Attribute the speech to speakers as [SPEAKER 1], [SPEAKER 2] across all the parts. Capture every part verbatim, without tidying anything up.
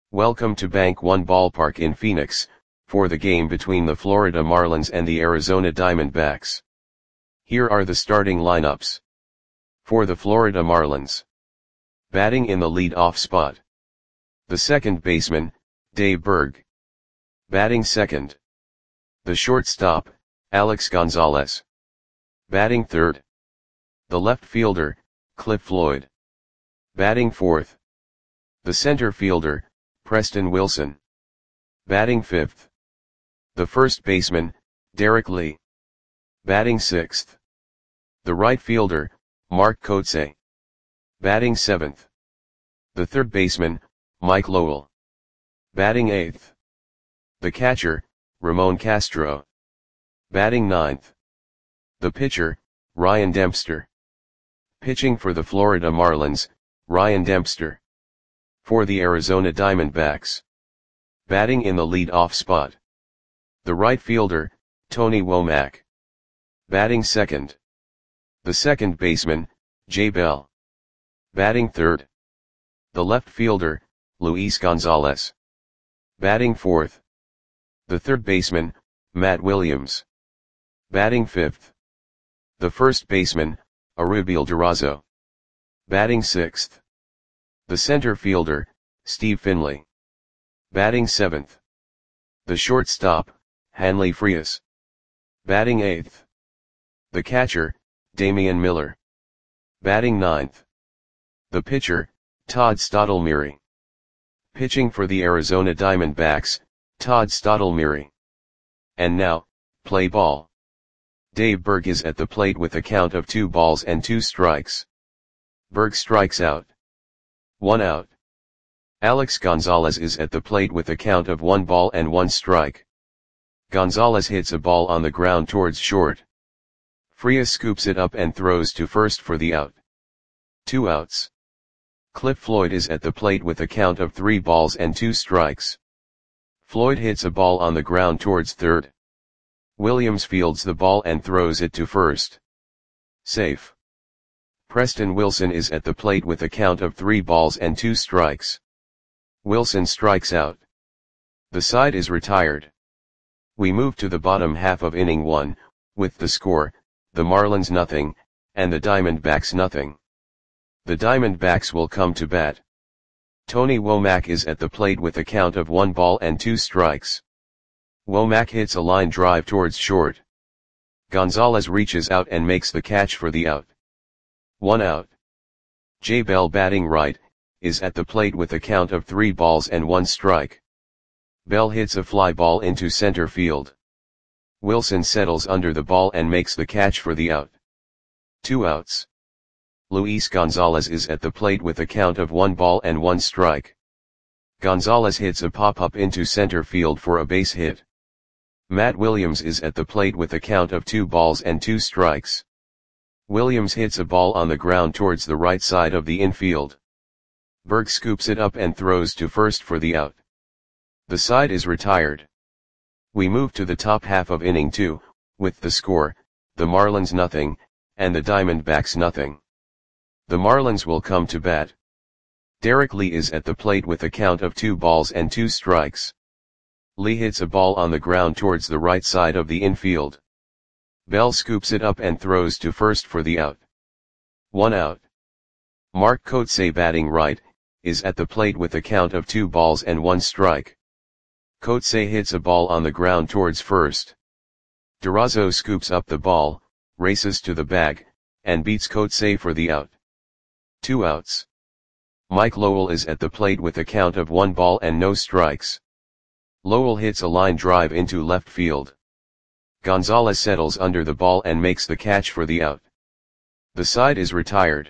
[SPEAKER 1] Welcome to Bank One Ballpark in Phoenix, for the game between the Florida Marlins and the Arizona Diamondbacks. Here are the starting lineups. For the Florida Marlins. Batting in the lead-off spot. The second baseman, Dave Burg. Batting second. The shortstop, Alex Gonzalez. Batting third. The left fielder, Cliff Floyd. Batting fourth. The center fielder, Preston Wilson. Batting fifth. The first baseman, Derek Lee. Batting sixth. The right fielder, Mark Kotsay. Batting seventh. The third baseman, Mike Lowell. Batting eighth. The catcher, Ramon Castro. Batting ninth. The pitcher, Ryan Dempster. Pitching for the Florida Marlins, Ryan Dempster. For the Arizona Diamondbacks. Batting in the lead-off spot. The right fielder, Tony Womack. Batting second. The second baseman, Jay Bell. Batting third. The left fielder, Luis Gonzalez. Batting fourth. The third baseman, Matt Williams. Batting fifth. The first baseman, Arubiel Durazo. Batting sixth. The center fielder, Steve Finley. Batting seventh. The shortstop, Hanley Frias. Batting eighth. The catcher, Damian Miller. Batting ninth. The pitcher, Todd Stottlemyre. Pitching for the Arizona Diamondbacks, Todd Stottlemyre. And now, play ball. Dave Burg is at the plate with a count of two balls and two strikes. Burg strikes out. One out. Alex Gonzalez is at the plate with a count of one ball and one strike. Gonzalez hits a ball on the ground towards short. Frias scoops it up and throws to first for the out. Two outs. Cliff Floyd is at the plate with a count of three balls and two strikes. Floyd hits a ball on the ground towards third. Williams fields the ball and throws it to first. Safe. Preston Wilson is at the plate with a count of three balls and two strikes. Wilson strikes out. The side is retired. We move to the bottom half of inning one, with the score, the Marlins nothing, and the Diamondbacks nothing. The Diamondbacks will come to bat. Tony Womack is at the plate with a count of one ball and two strikes. Womack hits a line drive towards short. Gonzalez reaches out and makes the catch for the out. One out. Jay Bell, batting right, is at the plate with a count of three balls and one strike. Bell hits a fly ball into center field. Wilson settles under the ball and makes the catch for the out. Two outs. Luis Gonzalez is at the plate with a count of one ball and one strike. Gonzalez hits a pop-up into center field for a base hit. Matt Williams is at the plate with a count of two balls and two strikes. Williams hits a ball on the ground towards the right side of the infield. Burg scoops it up and throws to first for the out. The side is retired. We move to the top half of inning two, with the score, the Marlins nothing, and the Diamondbacks nothing. The Marlins will come to bat. Derek Lee is at the plate with a count of two balls and two strikes. Lee hits a ball on the ground towards the right side of the infield. Bell scoops it up and throws to first for the out. One out. Mark Kotsay, batting right, is at the plate with a count of two balls and one strike. Kotsay hits a ball on the ground towards first. Durazo scoops up the ball, races to the bag, and beats Kotsay for the out. Two outs. Mike Lowell is at the plate with a count of one ball and no strikes. Lowell hits a line drive into left field. Gonzalez settles under the ball and makes the catch for the out. The side is retired.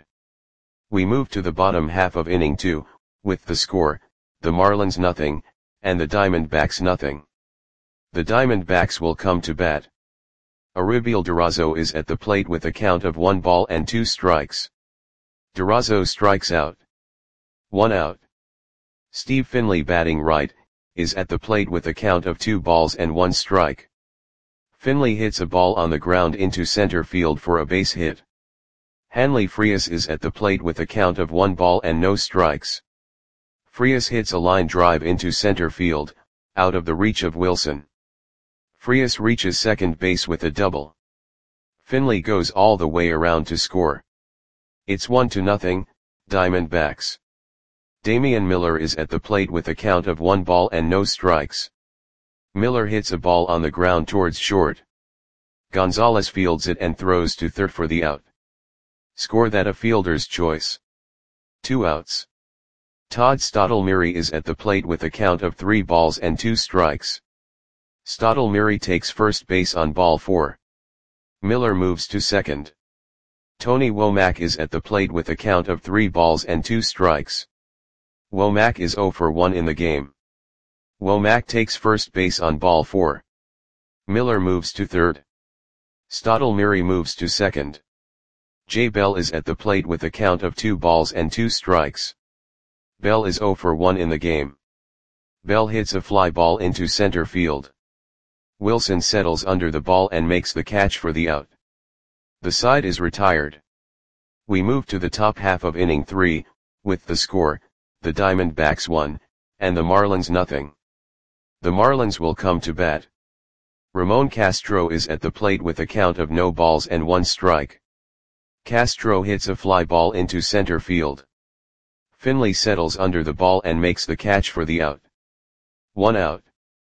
[SPEAKER 1] We move to the bottom half of inning two, with the score, the Marlins nothing, and the Diamondbacks nothing. The Diamondbacks will come to bat. Arubiel Durazo is at the plate with a count of one ball and two strikes. Durazo strikes out. One out. Steve Finley, batting right, is at the plate with a count of two balls and one strike. Finley hits a ball on the ground into center field for a base hit.
[SPEAKER 2] Hanley Frias is at the plate with a count of one ball and no strikes.
[SPEAKER 1] Frias hits a line drive into center field, out of the reach of Wilson. Frias reaches second base with a double. Finley goes all the way around to score. It's one to nothing, Diamondbacks. Damian Miller is at the plate with a count of one ball and no strikes. Miller hits a ball on the ground towards short. Gonzalez fields it and throws to third for the out. Score that a fielder's choice. Two outs. Todd Stottlemyre is at the plate with a count of three balls and two strikes. Stottlemyre takes first base on ball four. Miller moves to second. Tony Womack is at the plate with a count of three balls and two strikes. Womack is zero for one in the game. Womack takes first base on ball four. Miller moves to third. Stottlemyre moves to second. Jay Bell is at the plate with a count of two balls and two strikes. Bell is zero for one in the game. Bell hits a fly ball into center field. Wilson settles under the ball and makes the catch for the out. The side is retired. We move to the top half of inning three, with the score, the Diamondbacks one, and the Marlins nothing. The Marlins will come to bat. Ramon Castro is at the plate with a count of no balls and one strike. Castro hits a fly ball into center field. Finley settles under the ball and makes the catch for the out. One out.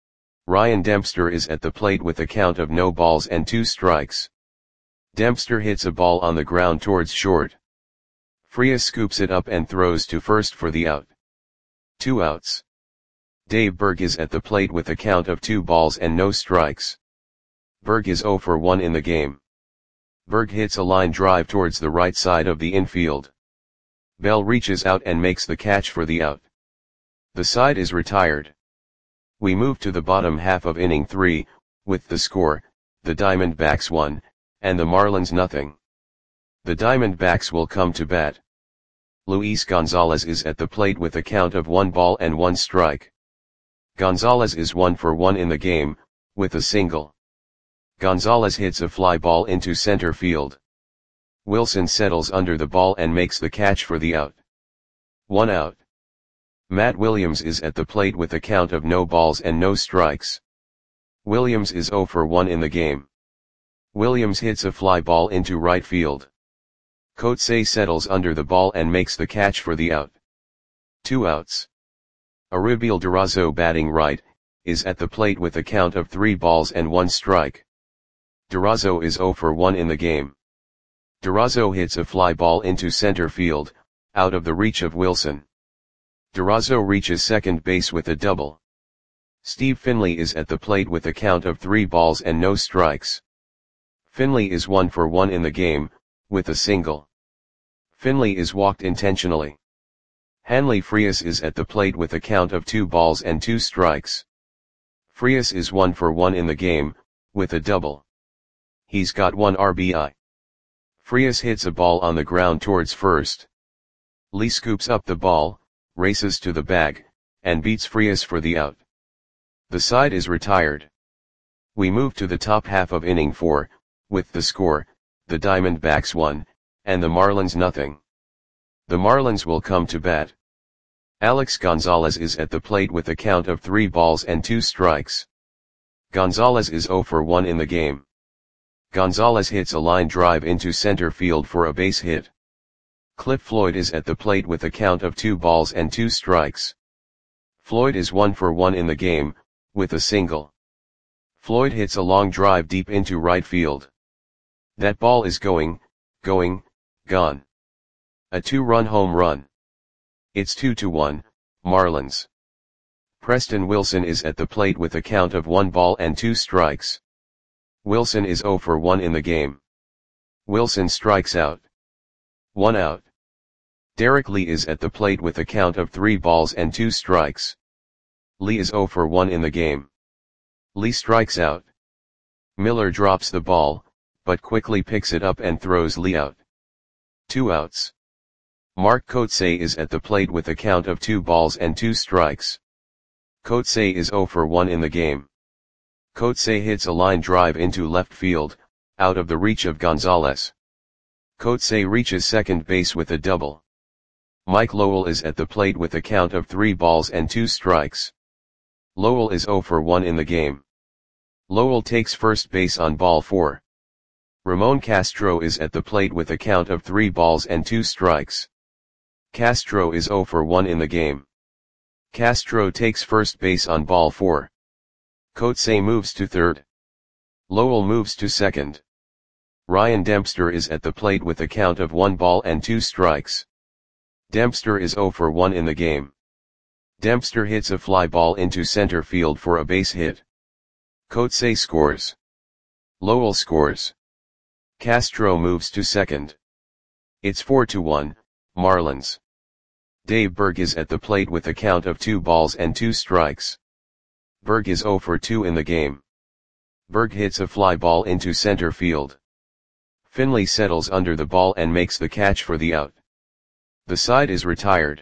[SPEAKER 1] Ryan Dempster is at the plate with a count of no balls and two strikes. Dempster hits a ball on the ground towards short. Frias scoops it up and throws to first for the out. Two outs. Dave Berg is at the plate with a count of two balls and no strikes. Berg is zero for one in the game. Berg hits a line drive towards the right side of the infield. Bell reaches out and makes the catch for the out. The side is retired. We move to the bottom half of inning three, with the score, the Diamondbacks one, and the Marlins nothing. The Diamondbacks will come to bat. Luis Gonzalez is at the plate with a count of one ball and one strike. Gonzalez is one for one in the game, with a single. Gonzalez hits a fly ball into center field. Wilson settles under the ball and makes the catch for the out. One out. Matt Williams is at the plate with a count of no balls and no strikes. Williams is zero for one in the game. Williams hits a fly ball into right field. Coetzee settles under the ball and makes the catch for the out. Two outs. Aribiel Durazo, batting right, is at the plate with a count of three balls and one strike. Durazo is zero for one in the game. Durazo hits a fly ball into center field, out of the reach of Wilson. Durazo reaches second base with a double. Steve Finley is at the plate with a count of three balls and no strikes. Finley is one for one in the game, with a single. Finley is walked intentionally. Hanley Frias is at the plate with a count of two balls and two strikes. Frias is one for one in the game, with a double. He's got one R B I. Frias hits a ball on the ground towards first. Lee scoops up the ball, races to the bag, and beats Frias for the out. The side is retired. We move to the top half of inning four, with the score, the Diamondbacks one, and the Marlins nothing. The Marlins will come to bat. Alex Gonzalez is at the plate with a count of three balls and two strikes. Gonzalez is zero for one in the game. Gonzalez hits a line drive into center field for a base hit. Cliff Floyd is at the plate with a count of two balls and two strikes. Floyd is one for one in the game, with a single. Floyd hits a long drive deep into right field. That ball is going, going, gone. A two-run home run. It's two to one, Marlins. Preston Wilson is at the plate with a count of one ball and two strikes. Wilson is zero for one in the game. Wilson strikes out. One out. Derek Lee is at the plate with a count of three balls and two strikes. Lee is zero for one in the game. Lee strikes out. Miller drops the ball, but quickly picks it up and throws Lee out. Two outs. Mark Coetzee is at the plate with a count of two balls and two strikes. Coetzee is zero for one in the game. Coetzee hits a line drive into left field, out of the reach of Gonzalez. Coetzee reaches second base with a double. Mike Lowell is at the plate with a count of three balls and two strikes. Lowell is zero for one in the game. Lowell takes first base on ball four. Ramon Castro is at the plate with a count of three balls and two strikes. Castro is zero for one in the game. Castro takes first base on ball four. Coetzee moves to third. Lowell moves to second. Ryan Dempster is at the plate with a count of one ball and two strikes. Dempster is zero for one in the game. Dempster hits a fly ball into center field for a base hit. Coetzee scores. Lowell scores. Castro moves to second. It's four to one, Marlins. Dave Berg is at the plate with a count of two balls and two strikes. Berg is zero for two in the game. Berg hits a fly ball into center field. Finley settles under the ball and makes the catch for the out. The side is retired.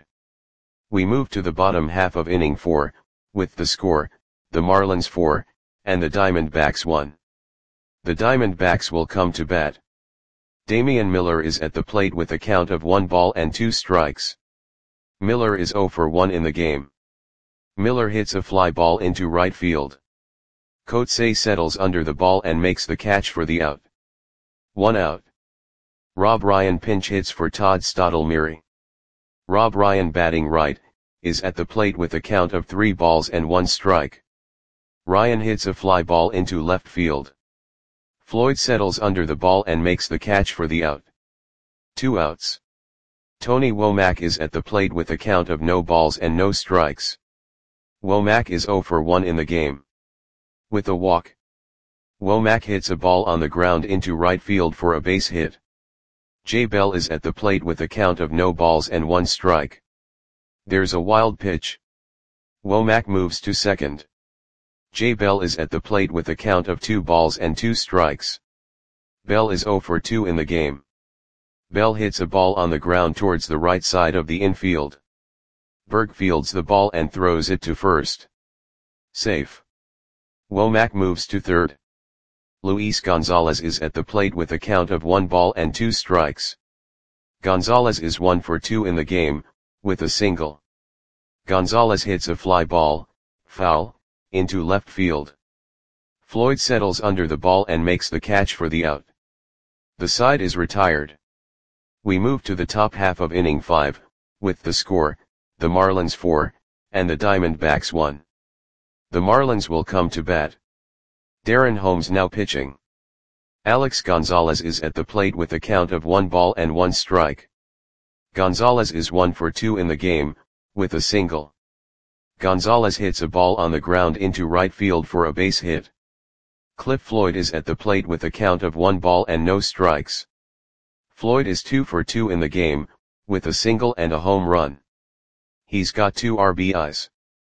[SPEAKER 1] We move to the bottom half of inning four, with the score, the Marlins four, and the Diamondbacks one. The Diamondbacks will come to bat. Damian Miller is at the plate with a count of one ball and two strikes. Miller is zero for one in the game. Miller hits a fly ball into right field. Coetzee settles under the ball and makes the catch for the out. One out. Rob Ryan pinch hits for Todd Stottlemyre. Rob Ryan, batting right, is at the plate with a count of three balls and one strike. Ryan hits a fly ball into left field. Floyd settles under the ball and makes the catch for the out. Two outs. Tony Womack is at the plate with a count of no balls and no strikes. Womack is zero for one in the game. With a walk. Womack hits a ball on the ground into right field for a base hit. Jay Bell is at the plate with a count of no balls and one strike. There's a wild pitch. Womack moves to second. Jay Bell is at the plate with a count of two balls and two strikes. Bell is zero for two in the game. Bell hits a ball on the ground towards the right side of the infield. Berg fields the ball and throws it to first. Safe. Womack moves to third. Luis Gonzalez is at the plate with a count of one ball and two strikes. Gonzalez is one for two in the game, with a single. Gonzalez hits a fly ball, foul, into left field. Floyd settles under the ball and makes the catch for the out. The side is retired. We move to the top half of inning five, with the score, the Marlins four, and the Diamondbacks one. The Marlins will come to bat. Darren Holmes now pitching. Alex Gonzalez is at the plate with a count of one ball and one strike. Gonzalez is one for two in the game, with a single. Gonzalez hits a ball on the ground into right field for a base hit. Cliff Floyd is at the plate with a count of one ball and no strikes. Floyd is two for two in the game, with a single and a home run. He's got two R B Is.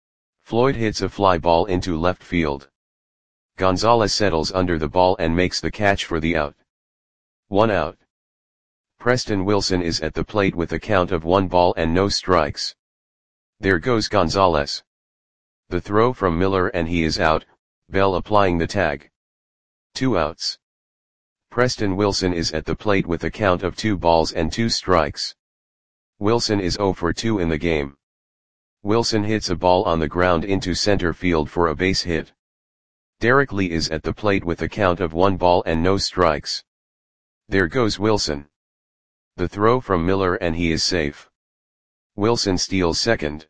[SPEAKER 1] Floyd hits a fly ball into left field. Gonzalez settles under the ball and makes the catch for the out. One out. Preston Wilson is at the plate with a count of one ball and no strikes. There goes Gonzalez. The throw from Miller and he is out, Bell applying the tag. Two outs. Preston Wilson is at the plate with a count of two balls and two strikes. Wilson is zero for two in the game. Wilson hits a ball on the ground into center field for a base hit. Derek Lee is at the plate with a count of one ball and no strikes. There goes Wilson. The throw from Miller and he is safe. Wilson steals second.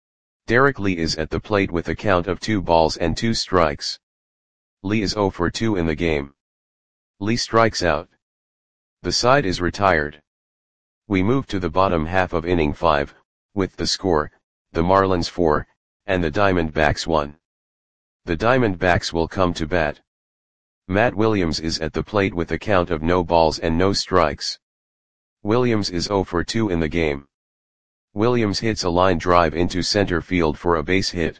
[SPEAKER 1] Derek Lee is at the plate with a count of two balls and two strikes. Lee is zero for two in the game. Lee strikes out. The side is retired. We move to the bottom half of inning five, with the score, the Marlins four, and the Diamondbacks one. The Diamondbacks will come to bat. Matt Williams is at the plate with a count of no balls and no strikes. Williams is zero for two in the game. Williams hits a line drive into center field for a base hit.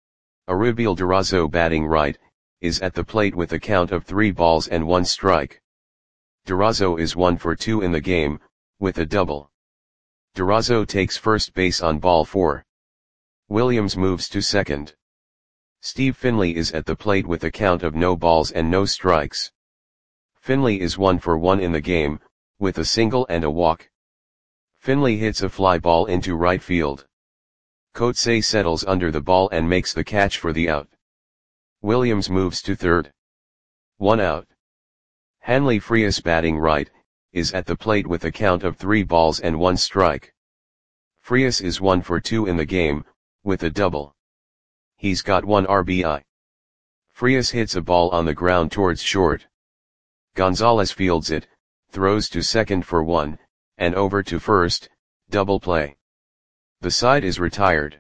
[SPEAKER 1] Arubiel Durazo, batting right, is at the plate with a count of three balls and one strike. Durazo is one for two in the game, with a double. Durazo takes first base on ball four. Williams moves to second. Steve Finley is at the plate with a count of no balls and no strikes. Finley is one for one in the game, with a single and a walk. Finley hits a fly ball into right field. Coetzee settles under the ball and makes the catch for the out. Williams moves to third. One out. Hanley Frias, batting right, is at the plate with a count of three balls and one strike. Frias is one for two in the game, with a double. He's got one R B I. Frias hits a ball on the ground towards short. Gonzalez fields it, throws to second for one, and over to first, double play. The side is retired.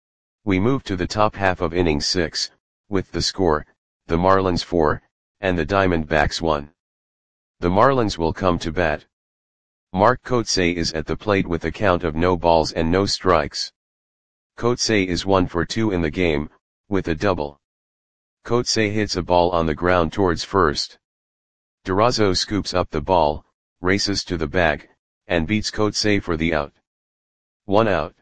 [SPEAKER 1] We move to the top half of inning six, with the score, the Marlins four, and the Diamondbacks one. The Marlins will come to bat. Mark Coetzee is at the plate with a count of no balls and no strikes. Coetzee is one for two in the game, with a double. Coetzee hits a ball on the ground towards first. Durazo scoops up the ball, races to the bag, and beats Coetzee for the out. One out.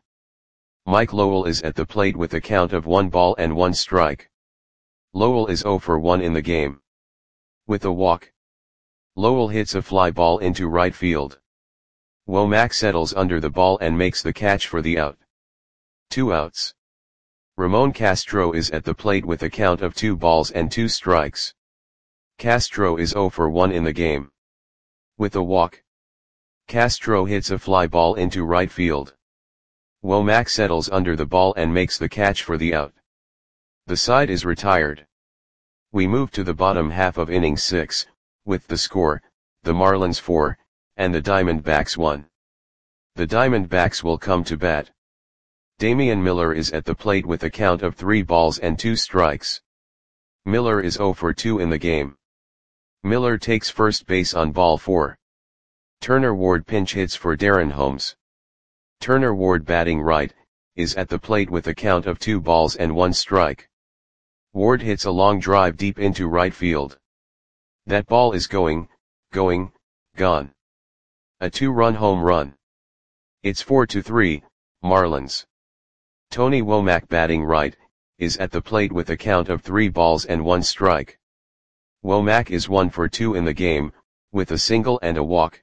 [SPEAKER 1] Mike Lowell is at the plate with a count of one ball and one strike. Lowell is zero for one in the game. With a walk. Lowell hits a fly ball into right field. Womack settles under the ball and makes the catch for the out. Two outs. Ramon Castro is at the plate with a count of two balls and two strikes. Castro is zero for one in the game. With a walk. Castro hits a fly ball into right field. Womack settles under the ball and makes the catch for the out. The side is retired. We move to the bottom half of inning six, with the score, the Marlins four, and the Diamondbacks one. The Diamondbacks will come to bat. Damian Miller is at the plate with a count of three balls and two strikes. Miller is zero for two in the game. Miller takes first base on ball four. Turner Ward pinch hits for Darren Holmes. Turner Ward, batting right, is at the plate with a count of two balls and one strike. Ward hits a long drive deep into right field. That ball is going, going, gone. A two-run home run. It's four to three, Marlins. Tony Womack, batting right, is at the plate with a count of three balls and one strike. Womack is one for two in the game, with a single and a walk.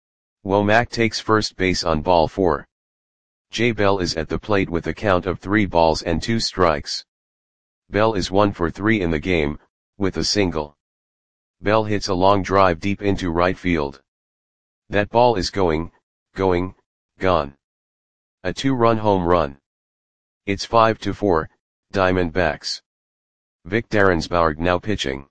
[SPEAKER 1] Womack takes first base on ball four. Jay Bell is at the plate with a count of three balls and two strikes. Bell is one for three in the game, with a single. Bell hits a long drive deep into right field. That ball is going, going, gone. A two-run home run. It's five to four, Diamondbacks. Vic Darrensbourg now pitching.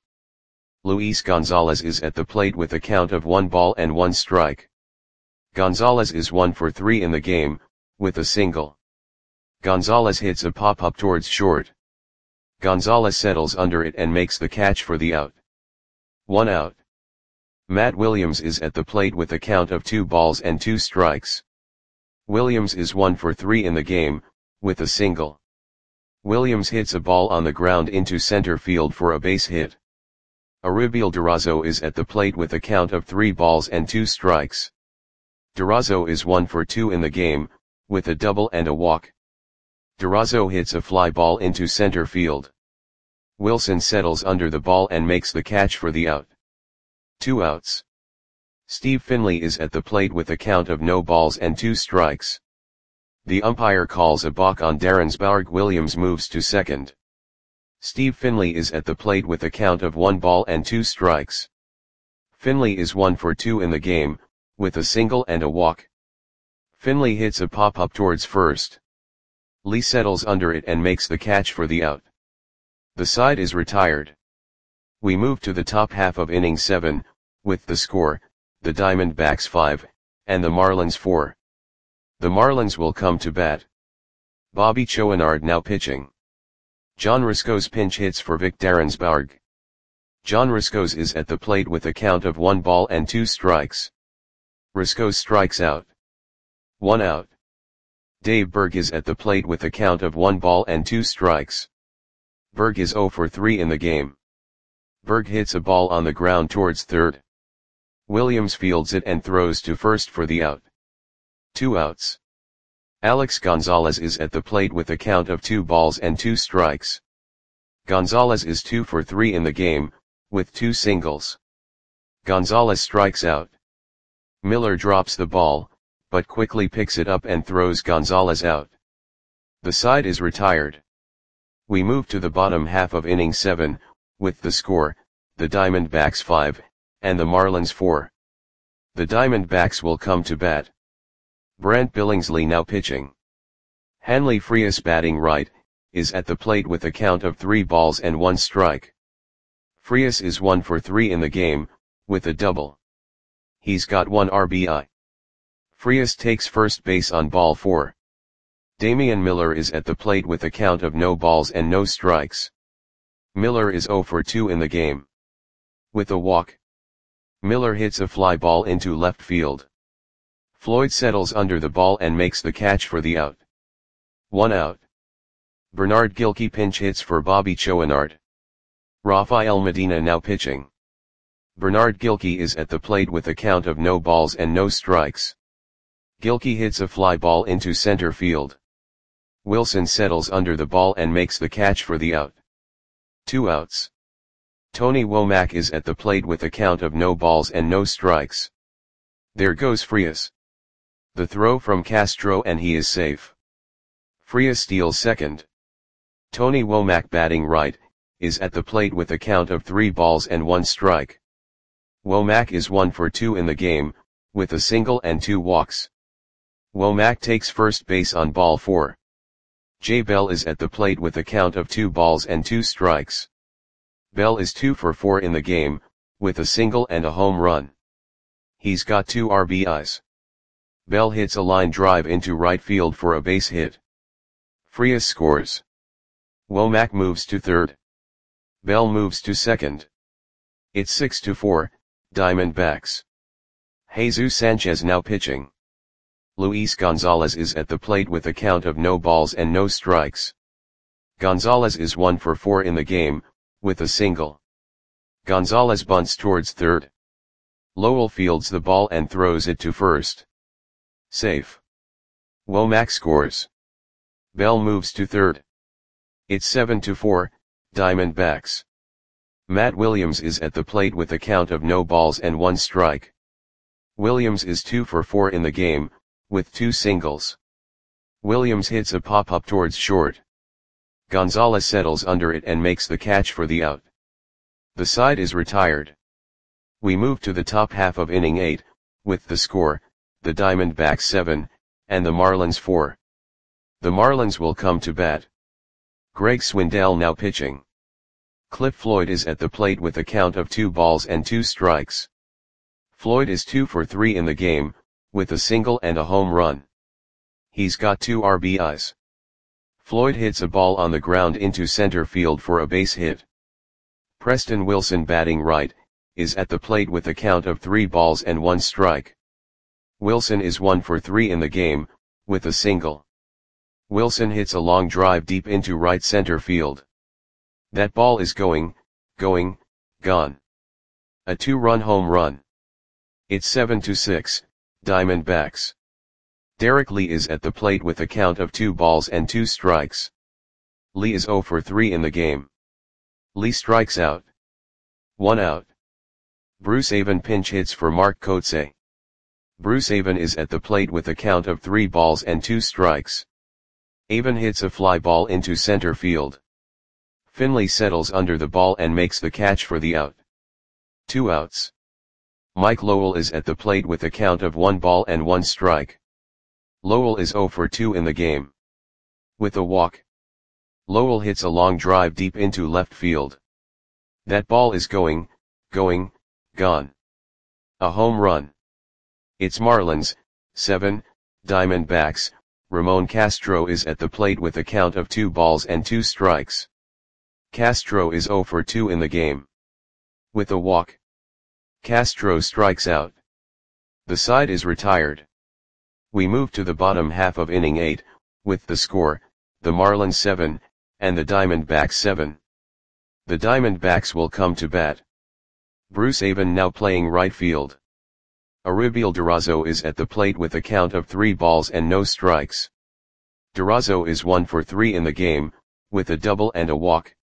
[SPEAKER 1] Luis Gonzalez is at the plate with a count of one ball and one strike. Gonzalez is one for three in the game, with a single. Gonzalez hits a pop-up towards short. Gonzalez settles under it and makes the catch for the out. One out. Matt Williams is at the plate with a count of two balls and two strikes. Williams is one for three in the game, with a single. Williams hits a ball on the ground into center field for a base hit. Aribiel Durazo is at the plate with a count of three balls and two strikes. Durazo is one for two in the game, with a double and a walk. Durazo hits a fly ball into center field. Wilson settles under the ball and makes the catch for the out. Two outs. Steve Finley is at the plate with a count of no balls and two strikes. The umpire calls a balk on Darrensbourg. Williams moves to second. Steve Finley is at the plate with a count of one ball and two strikes. Finley is one for two in the game, with a single and a walk. Finley hits a pop-up towards first. Lee settles under it and makes the catch for the out. The side is retired. We move to the top half of inning seven, with the score, the Diamondbacks five, and the Marlins four. The Marlins will come to bat. Bobby Chouinard now pitching. John Riscos pinch hits for Vic Darrensbourg. John Riscos is at the plate with a count of one ball and two strikes. Riscos strikes out. One out. Dave Berg is at the plate with a count of one ball and two strikes. Berg is zero for three in the game. Berg hits a ball on the ground towards third. Williams fields it and throws to first for the out. Two outs. Alex Gonzalez is at the plate with a count of two balls and two strikes. Gonzalez is two for three in the game, with two singles. Gonzalez strikes out. Miller drops the ball, but quickly picks it up and throws Gonzalez out. The side is retired. We move to the bottom half of inning seven, with the score, the Diamondbacks five, and the Marlins four. The Diamondbacks will come to bat. Brant Billingsley now pitching. Hanley Frias batting right, is at the plate with a count of three balls and one strike. Frias is one for three in the game, with a double. He's got one R B I. Frias takes first base on ball four. Damian Miller is at the plate with a count of no balls and no strikes. Miller is zero for two in the game. With a walk. Miller hits a fly ball into left field. Floyd settles under the ball and makes the catch for the out. One out. Bernard Gilkey pinch hits for Bobby Chouinard. Rafael Medina now pitching. Bernard Gilkey is at the plate with a count of no balls and no strikes. Gilkey hits a fly ball into center field. Wilson settles under the ball and makes the catch for the out. Two outs. Tony Womack is at the plate with a count of no balls and no strikes. There goes Frias. The throw from Castro and he is safe. Frias steals second. Tony Womack batting right, is at the plate with a count of three balls and one strike. Womack is one for two in the game, with a single and two walks. Womack takes first base on ball four. Jay Bell is at the plate with a count of two balls and two strikes. Bell is two for four in the game, with a single and a home run. He's got two R B Is. Bell hits a line drive into right field for a base hit. Frias scores. Womack moves to third. Bell moves to second. It's six to four, Diamondbacks. Jesus Sanchez now pitching. Luis Gonzalez is at the plate with a count of no balls and no strikes. Gonzalez is one for four in the game, with a single. Gonzalez bunts towards third. Lowell fields the ball and throws it to first. Safe. Womack scores. Bell moves to third. It's seven to four, Diamondbacks. Matt Williams is at the plate with a count of no balls and one strike. Williams is two for four in the game, with two singles. Williams hits a pop-up towards short. Gonzalez settles under it and makes the catch for the out. The side is retired. We move to the top half of inning eight, with the score, the Diamondbacks seven, and the Marlins four. The Marlins will come to bat. Greg Swindell now pitching. Cliff Floyd is at the plate with a count of two balls and two strikes. Floyd is two for three in the game, with a single and a home run. He's got two R B Is. Floyd hits a ball on the ground into center field for a base hit. Preston Wilson batting right, is at the plate with a count of three balls and one strike. Wilson is one for three in the game, with a single. Wilson hits a long drive deep into right center field. That ball is going, going, gone. A two-run home run. It's seven to six, Diamondbacks. Derek Lee is at the plate with a count of two balls and two strikes. Lee is zero for three in the game. Lee strikes out. One out. Bruce Avon pinch hits for Mark Kotsay. Bruce Avon is at the plate with a count of three balls and two strikes. Avon hits a fly ball into center field. Finley settles under the ball and makes the catch for the out. Two outs. Mike Lowell is at the plate with a count of one ball and one strike. Lowell is zero for two in the game. With a walk. Lowell hits a long drive deep into left field. That ball is going, going, gone. A home run. It's Marlins, seven, Diamondbacks. Ramon Castro is at the plate with a count of two balls and two strikes. Castro is zero for two in the game. With a walk. Castro strikes out. The side is retired. We move to the bottom half of inning eight, with the score, the Marlins seven, and the Diamondbacks seven. The Diamondbacks will come to bat. Bruce Avon now playing right field. Aribiel Durazo is at the plate with a count of three balls and no strikes. Durazo is one for three in the game, with a double and a walk.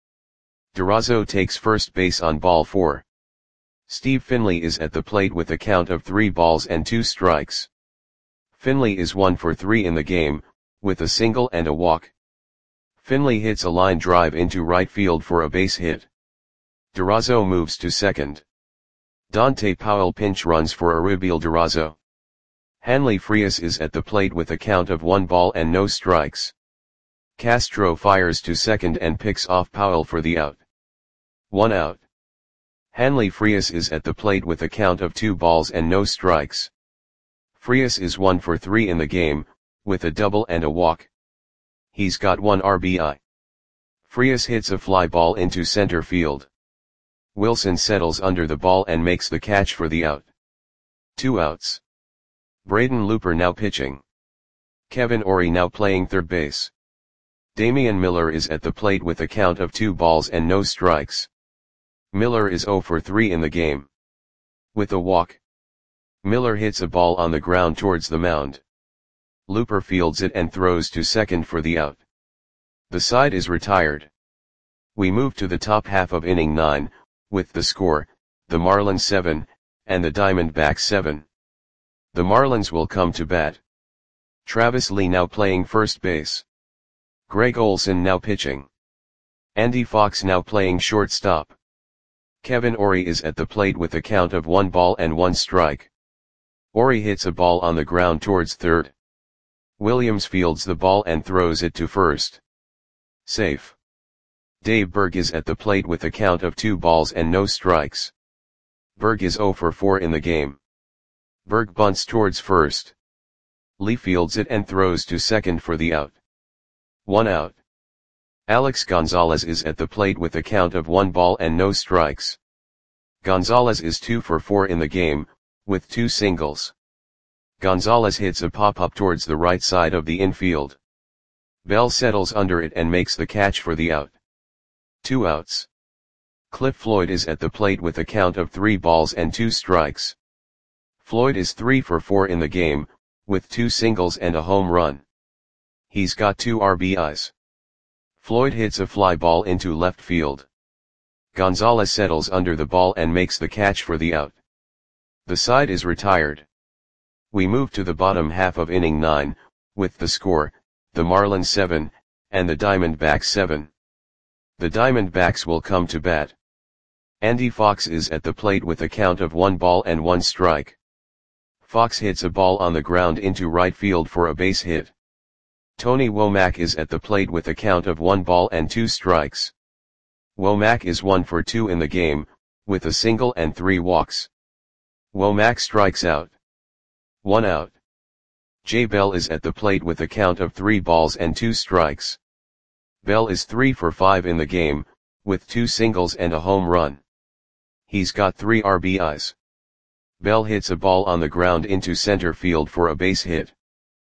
[SPEAKER 1] Durazo takes first base on ball four. Steve Finley is at the plate with a count of three balls and two strikes. Finley is one for three in the game, with a single and a walk. Finley hits a line drive into right field for a base hit. Durazo moves to second. Dante Powell pinch runs for Aribiel Durazo. Hanley Frias is at the plate with a count of one ball and no strikes. Castro fires to second and picks off Powell for the out. One out. Hanley Frias is at the plate with a count of two balls and no strikes. Frias is one for three in the game, with a double and a walk. He's got one R B I. Frias hits a fly ball into center field. Wilson settles under the ball and makes the catch for the out. Two outs. Braden Looper now pitching. Kevin Orie now playing third base. Damian Miller is at the plate with a count of two balls and no strikes. Miller is zero for three in the game. With a walk. Miller hits a ball on the ground towards the mound. Looper fields it and throws to second for the out. The side is retired. We move to the top half of inning nine, with the score, the Marlins seven, and the Diamondbacks seven. The Marlins will come to bat. Travis Lee now playing first base. Greg Olson now pitching. Andy Fox now playing shortstop. Kevin Orie is at the plate with a count of one ball and one strike. Orie hits a ball on the ground towards third. Williams fields the ball and throws it to first. Safe. Dave Berg is at the plate with a count of two balls and no strikes. Berg is zero for four in the game. Berg bunts towards first. Lee fields it and throws to second for the out. One out. Alex Gonzalez is at the plate with a count of one ball and no strikes. Gonzalez is two for four in the game, with two singles. Gonzalez hits a pop-up towards the right side of the infield. Bell settles under it and makes the catch for the out. Two outs. Cliff Floyd is at the plate with a count of three balls and two strikes. Floyd is three for four in the game, with two singles and a home run. He's got two R B Is. Floyd hits a fly ball into left field. Gonzalez settles under the ball and makes the catch for the out. The side is retired. We move to the bottom half of inning nine, with the score, the Marlins seven, and the Diamondbacks seven. The Diamondbacks will come to bat. Andy Fox is at the plate with a count of one ball and one strike. Fox hits a ball on the ground into right field for a base hit. Tony Womack is at the plate with a count of one ball and two strikes. Womack is one for two in the game, with a single and three walks. Womack strikes out. One out. Jay Bell is at the plate with a count of three balls and two strikes. Bell is three for five in the game, with two singles and a home run. He's got three R B Is. Bell hits a ball on the ground into center field for a base hit.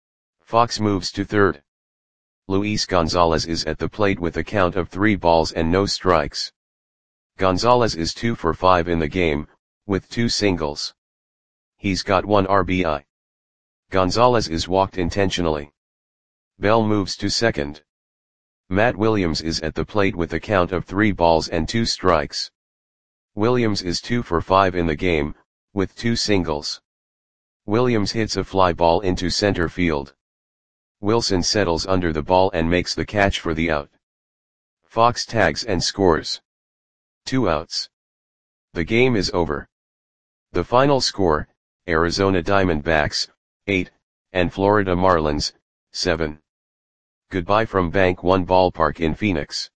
[SPEAKER 1] Fox moves to third. Luis Gonzalez is at the plate with a count of three balls and no strikes. Gonzalez is two for five in the game, with two singles. He's got one R B I. Gonzalez is walked intentionally. Bell moves to second. Matt Williams is at the plate with a count of three balls and two strikes. Williams is two for five in the game, with two singles. Williams hits a fly ball into center field. Wilson settles under the ball and makes the catch for the out. Fox tags and scores. Two outs. The game is over. The final score, Arizona Diamondbacks, eight, and Florida Marlins, seven. Goodbye from Bank One Ballpark in Phoenix.